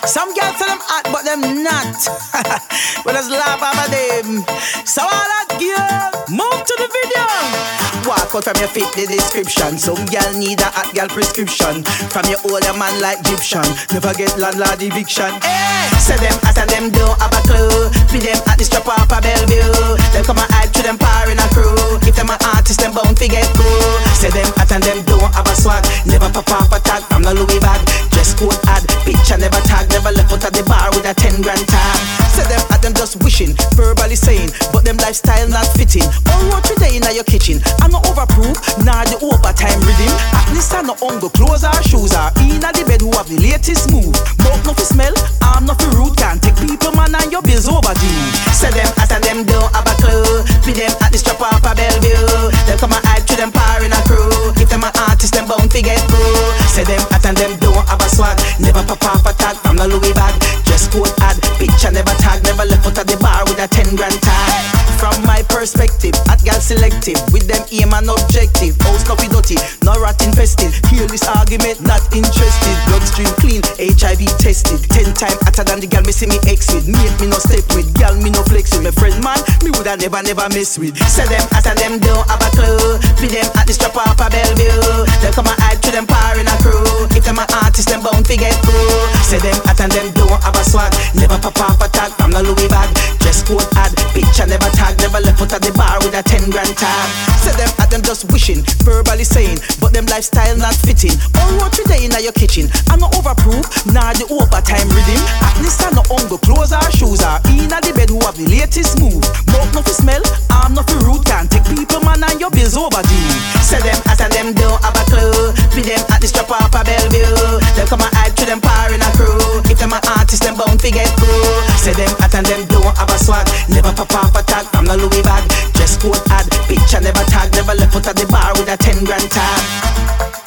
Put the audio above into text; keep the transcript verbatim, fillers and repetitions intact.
Some girls say them hot, but them not. But let's laugh over them. So all that girl, move to the video. Walk out from your fit the description. Some girl need a hot girl prescription. From your older man like Egyptian. Never get landlord eviction. Hey, say them hot and them don't have a clue. Feed them at the strap off a Bellevue. Them come and hype to them power in a crew. If them an artist, them bound to get cool. Say them hot and them don't have a swag. Never pop off a tag from the Louis bag. Just code ad, picture never tag. Never left out of the bar with a ten grand tag. Say them at them just wishing, verbally saying, but them lifestyle not fitting. All what today in your kitchen. I'm not overproof, nah the overtime rhythm. At least I no ungo clothes or shoes or in the bed who have the latest move. Mouth no fi smell, arm no fi root. Can't take people man and your bills overdue. Say them at and them don't have a clue. Feed them at the strap off a Bellevue. Them come and hype to them power in a crew. If them an artist, them bound to get cool. Say them at and them don't have a swag. Never pop off a tag from the Louis bag. Just code ad, picture never tag. Never left out of the bar with a ten grand tag. From my perspective, at girl selective. With them aim and objective. House coffee dirty, no rat infested. Hear this argument, not interested. Bloodstream clean, H I V tested. Ten times hotter than the girl me see me ex with. Mate me no step with, girl me no flex with. My friend man, me woulda never never mess with. Say them at and them don't have a clue. Feed them at the strap off a Bellevue. Them come and hype to them power in a crew. If them an artist, them bound to get cool. Say them at and them don't have a swag. Never pop off a tag from the Louis bag. Just code ad, picture never tag. Never left out of the bar with a ten grand tag. Say them at them just wishing, verbally saying, but them lifestyle not fitting. All what today in your kitchen. I'm not overproof, nah the overtime rhythm. At least I no ungo clothes or shoes or in the bed who have the latest move. Mouth no fi smell, arm no fi root. Can't take people man and your bills overdue. Say them at and them don't have a clue. Feed them at the strap off a Bellevue. Them come and hype to them power in a crew. If them an artist, them bound to get cool. Say them at and them don't have a swag. Never pop off a tag from the Louis bag. Just code ad, picture never tag. Never left out of the bar with a ten grand tag.